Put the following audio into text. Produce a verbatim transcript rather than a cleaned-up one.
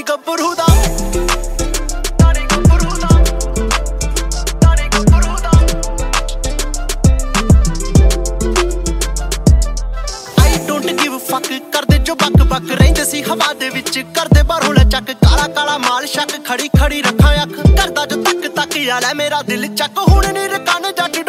ਗੱਭਰੂ ਦਾ ਤਾਰੀ ਗੱਭਰੂ ਦਾ ਤਾਰੀ ਗੱਭਰੂ ਦਾ I don't give a fuck ਕਰਦੇ ਜੋ ਬੱਕ ਬੱਕ ਰਹਿੰਦੇ ਸੀ ਹਵਾ ਦੇ ਵਿੱਚ ਕਰਦੇ ਬਾਹਰੋਂ ਲੈ ਚੱਕ ਕਾਲਾ ਕਾਲਾ ਮਾਲ ਸ਼ੱਕ ਖੜੀ ਖੜੀ ਰੱਖਾਂ ਅੱਖ ਕਰਦਾ ਜੋ ਤੱਕ ਤੱਕ ਆ ਲੈ ਮੇਰਾ ਦਿਲ ਚੱਕ ਹੁਣ ਨੀ ਰਕਾਨੇ ਜੱਟ